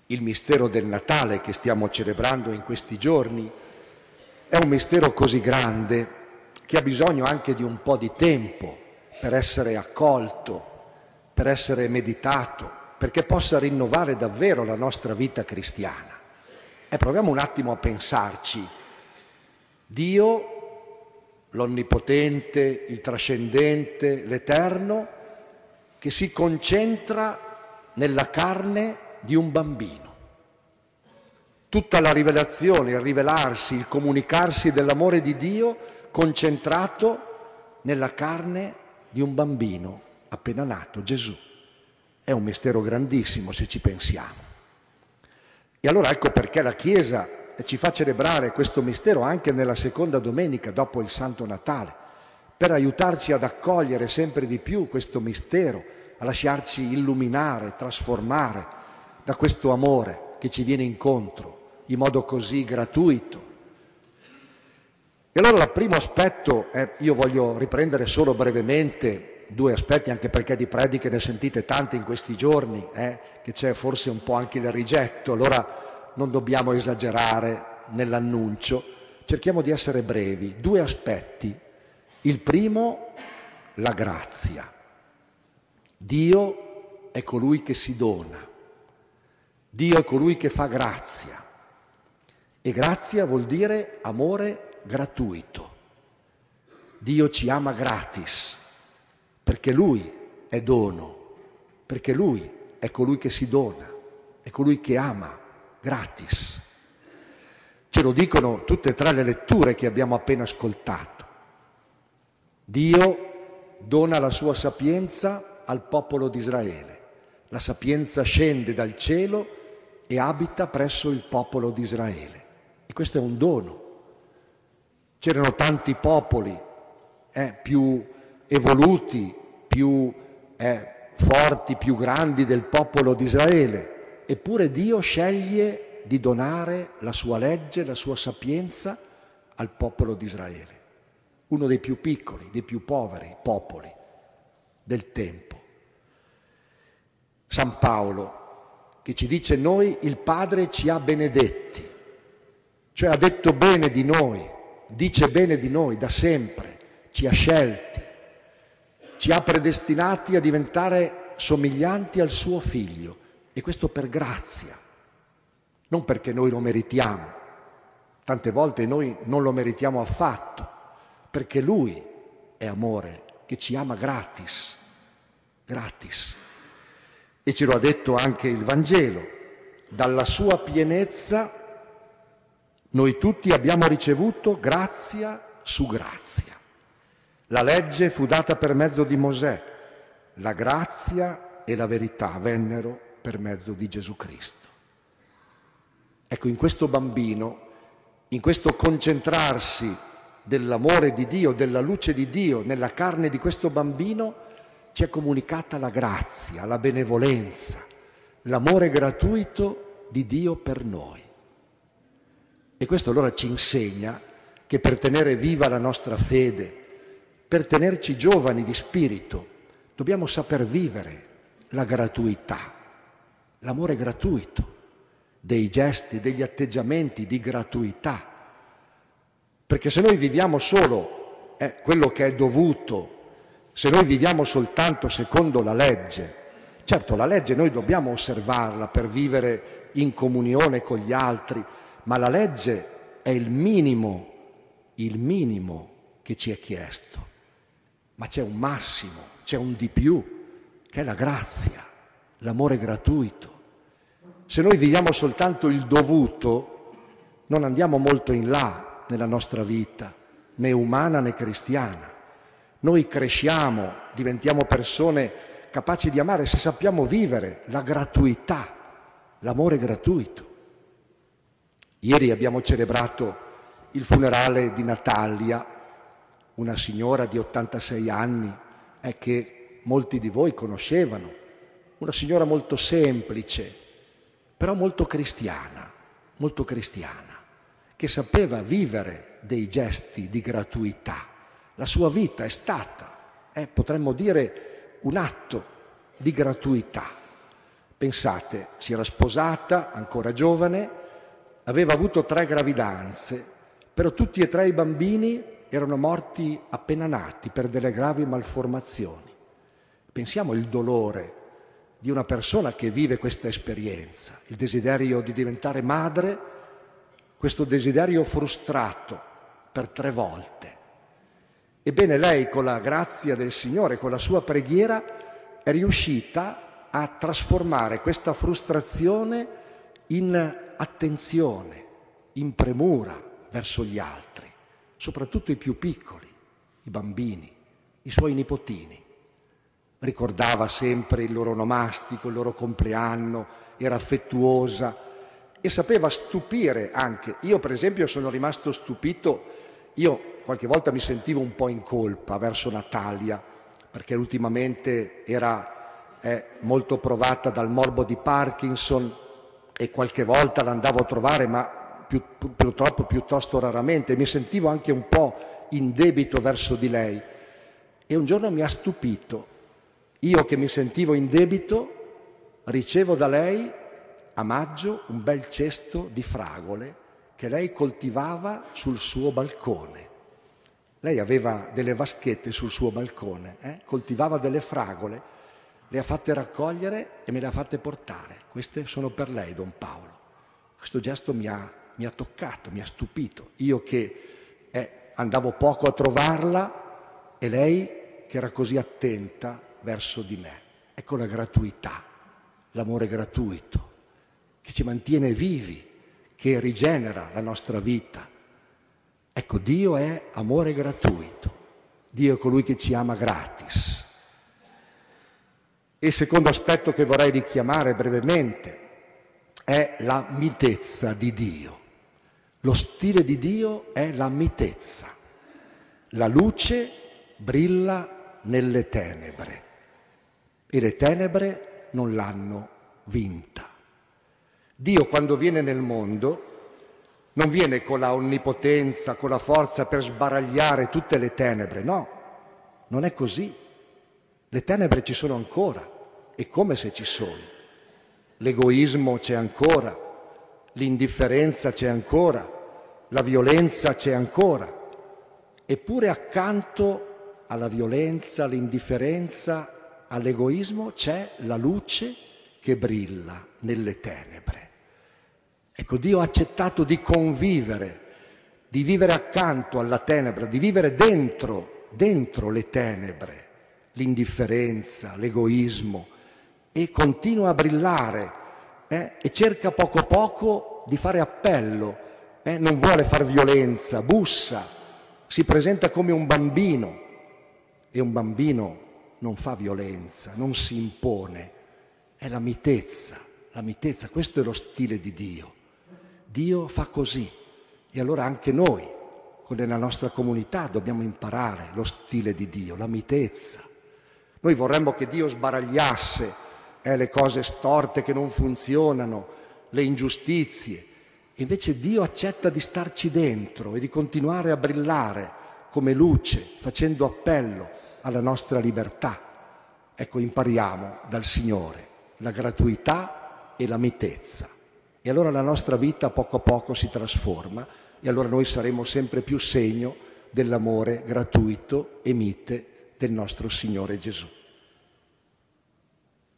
Il mistero del Natale che stiamo celebrando in questi giorni è un mistero così grande che ha bisogno anche di un po' di tempo per essere accolto, per essere meditato, perché possa rinnovare davvero la nostra vita cristiana. E proviamo un attimo a pensarci. Dio, l'Onnipotente, il Trascendente, l'Eterno, che si concentra nella carne di un bambino. Tutta la rivelazione, il rivelarsi, il comunicarsi dell'amore di Dio concentrato nella carne di un bambino appena nato, Gesù. È un mistero grandissimo se ci pensiamo. E allora ecco perché la Chiesa ci fa celebrare questo mistero anche nella seconda domenica dopo il Santo Natale, per aiutarci ad accogliere sempre di più questo mistero, a lasciarci illuminare, trasformare da questo amore che ci viene incontro in modo così gratuito. E allora il primo aspetto, io voglio riprendere solo brevemente due aspetti, anche perché di prediche ne sentite tante in questi giorni, che c'è forse un po' anche il rigetto, allora non dobbiamo esagerare nell'annuncio, cerchiamo di essere brevi. Due aspetti. Il primo, la grazia. Dio è colui che si dona, Dio è colui che fa grazia, e grazia vuol dire amore gratuito. Dio ci ama gratis, perché Lui è dono, perché Lui è colui che si dona, è colui che ama gratis. Ce lo dicono tutte e tre le letture che abbiamo appena ascoltato. Dio dona la sua sapienza al popolo di Israele. La sapienza scende dal cielo e abita presso il popolo di Israele. E questo è un dono. C'erano tanti popoli più evoluti, più forti, più grandi del popolo di Israele, eppure Dio sceglie di donare la sua legge, la sua sapienza al popolo di Israele, uno dei più piccoli, dei più poveri popoli del tempo. San Paolo, che ci dice: noi il Padre ci ha benedetti, cioè ha detto bene di noi, dice bene di noi da sempre, ci ha scelti, ci ha predestinati a diventare somiglianti al suo Figlio, e questo per grazia, non perché noi lo meritiamo. Tante volte noi non lo meritiamo affatto, perché Lui è amore, che ci ama gratis, gratis. E ce lo ha detto anche il Vangelo: dalla sua pienezza noi tutti abbiamo ricevuto grazia su grazia. La legge fu data per mezzo di Mosè, la grazia e la verità vennero per mezzo di Gesù Cristo. Ecco, in questo bambino, in questo concentrarsi dell'amore di Dio, della luce di Dio nella carne di questo bambino, ci è comunicata la grazia, la benevolenza, l'amore gratuito di Dio per noi. E questo allora ci insegna che per tenere viva la nostra fede, per tenerci giovani di spirito, dobbiamo saper vivere la gratuità, l'amore gratuito, dei gesti, degli atteggiamenti di gratuità. Perché se noi viviamo solo quello che è dovuto, se noi viviamo soltanto secondo la legge, certo la legge noi dobbiamo osservarla per vivere in comunione con gli altri, ma la legge è il minimo che ci è chiesto. Ma c'è un massimo, c'è un di più, che è la grazia, l'amore gratuito. Se noi viviamo soltanto il dovuto, non andiamo molto in là nella nostra vita, né umana né cristiana. Noi cresciamo, diventiamo persone capaci di amare se sappiamo vivere la gratuità, l'amore gratuito. Ieri abbiamo celebrato il funerale di Natalia, una signora di 86 anni che molti di voi conoscevano, una signora molto semplice, però molto cristiana, che sapeva vivere dei gesti di gratuità. La sua vita è stata, potremmo dire, un atto di gratuità. Pensate, si era sposata, ancora giovane, aveva avuto 3 gravidanze, però tutti e 3 i bambini erano morti appena nati per delle gravi malformazioni. Pensiamo al dolore di una persona che vive questa esperienza, il desiderio di diventare madre, questo desiderio frustrato per 3 volte. Ebbene, lei, con la grazia del Signore, con la sua preghiera, è riuscita a trasformare questa frustrazione in attenzione, in premura verso gli altri, soprattutto i più piccoli, i bambini, i suoi nipotini. Ricordava sempre il loro onomastico, il loro compleanno, era affettuosa e sapeva stupire anche. Io, per esempio, sono rimasto stupito, io qualche volta mi sentivo un po' in colpa verso Natalia, perché ultimamente è molto provata dal morbo di Parkinson e qualche volta l'andavo a trovare, ma purtroppo piuttosto raramente. Mi sentivo anche un po' in debito verso di lei. E un giorno mi ha stupito. Io che mi sentivo in debito, ricevo da lei a maggio un bel cesto di fragole che lei coltivava sul suo balcone. Lei aveva delle vaschette sul suo balcone, coltivava delle fragole, le ha fatte raccogliere e me le ha fatte portare. Queste sono per lei, Don Paolo. Questo gesto mi ha toccato, mi ha stupito. Io che andavo poco a trovarla e lei che era così attenta verso di me. Ecco la gratuità, l'amore gratuito, che ci mantiene vivi, che rigenera la nostra vita. Ecco, Dio è amore gratuito. Dio è colui che ci ama gratis. E il secondo aspetto che vorrei richiamare brevemente è la mitezza di Dio. Lo stile di Dio è la mitezza. La luce brilla nelle tenebre e le tenebre non l'hanno vinta. Dio, quando viene nel mondo, non viene con la onnipotenza, con la forza per sbaragliare tutte le tenebre, no, non è così. Le tenebre ci sono ancora, e come se ci sono. L'egoismo c'è ancora, l'indifferenza c'è ancora, la violenza c'è ancora. Eppure accanto alla violenza, all'indifferenza, all'egoismo c'è la luce che brilla nelle tenebre. Ecco, Dio ha accettato di convivere, di vivere accanto alla tenebra, di vivere dentro le tenebre, l'indifferenza, l'egoismo, e continua a brillare e cerca poco a poco di fare appello, non vuole far violenza, bussa, si presenta come un bambino e un bambino non fa violenza, non si impone, è la mitezza, questo è lo stile di Dio. Dio fa così e allora anche noi, nella nostra comunità, dobbiamo imparare lo stile di Dio, la mitezza. Noi vorremmo che Dio sbaragliasse le cose storte che non funzionano, le ingiustizie. Invece Dio accetta di starci dentro e di continuare a brillare come luce, facendo appello alla nostra libertà. Ecco, impariamo dal Signore la gratuità e la mitezza. E allora la nostra vita a poco si trasforma e allora noi saremo sempre più segno dell'amore gratuito e mite del nostro Signore Gesù.